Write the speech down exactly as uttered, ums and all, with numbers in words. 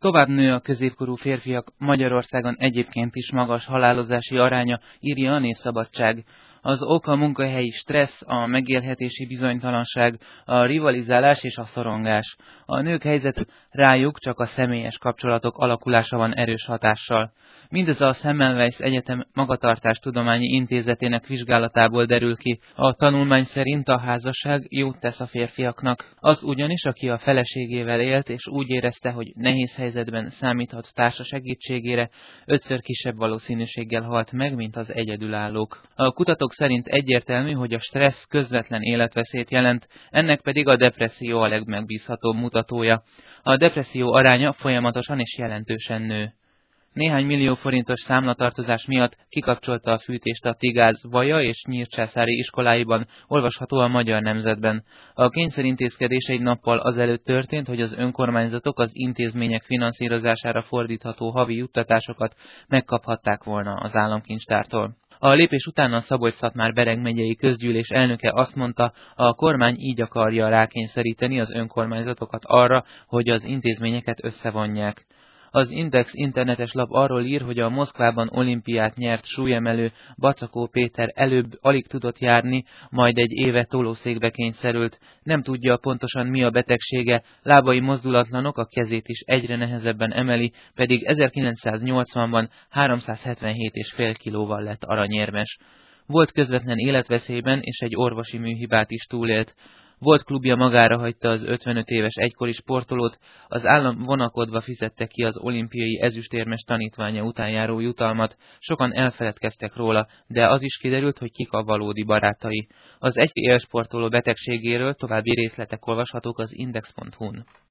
Tovább nő a középkorú férfiak Magyarországon egyébként is magas halálozási aránya, írja a Népszabadság. Az oka a munkahelyi stressz, a megélhetési bizonytalanság, a rivalizálás és a szorongás. A nők helyzete rájuk csak a személyes kapcsolatok alakulása van erős hatással. Mindez a Semmelweis Egyetem Magatartástudományi Intézetének vizsgálatából derül ki. A tanulmány szerint a házasság jót tesz a férfiaknak. Az ugyanis, aki a feleségével élt és úgy érezte, hogy nehéz helyzetben számíthat társa segítségére, ötször kisebb valószínűséggel halt meg, mint az egyedülállók. A kutatók szerint egyértelmű, hogy a stressz közvetlen életveszélyt jelent, ennek pedig a depresszió a legmegbízhatóbb mutatója. A depresszió aránya folyamatosan és jelentősen nő. Néhány millió forintos számlatartozás miatt kikapcsolta a fűtést a Tigáz, Vaja és Nyírcsászári iskoláiban, olvasható a Magyar Nemzetben. A kényszerintézkedés egy nappal azelőtt történt, hogy az önkormányzatok az intézmények finanszírozására fordítható havi juttatásokat megkaphatták volna az államkincstártól. A lépés után a Szabolcs-Szatmár-Bereg megyei közgyűlés elnöke azt mondta, a kormány így akarja rákényszeríteni az önkormányzatokat arra, hogy az intézményeket összevonják. Az Index internetes lap arról ír, hogy a Moszkvában olimpiát nyert súlyemelő Bacakó Péter előbb alig tudott járni, majd egy éve tolószékbe kényszerült. Nem tudja pontosan mi a betegsége, lábai mozdulatlanok, a kezét is egyre nehezebben emeli, pedig ezerkilencszáznyolcvanban háromszázhetvenhét egész öt kilóval lett aranyérmes. Volt közvetlen életveszélyben, és egy orvosi műhibát is túlélt. Volt klubja magára hagyta az ötvenöt éves egykori sportolót, az állam vonakodva fizette ki az olimpiai ezüstérmes tanítványa után járó jutalmat, sokan elfeledkeztek róla, de az is kiderült, hogy kik a valódi barátai. Az egykori élsportoló betegségéről további részletek olvashatók az index pont hu-n.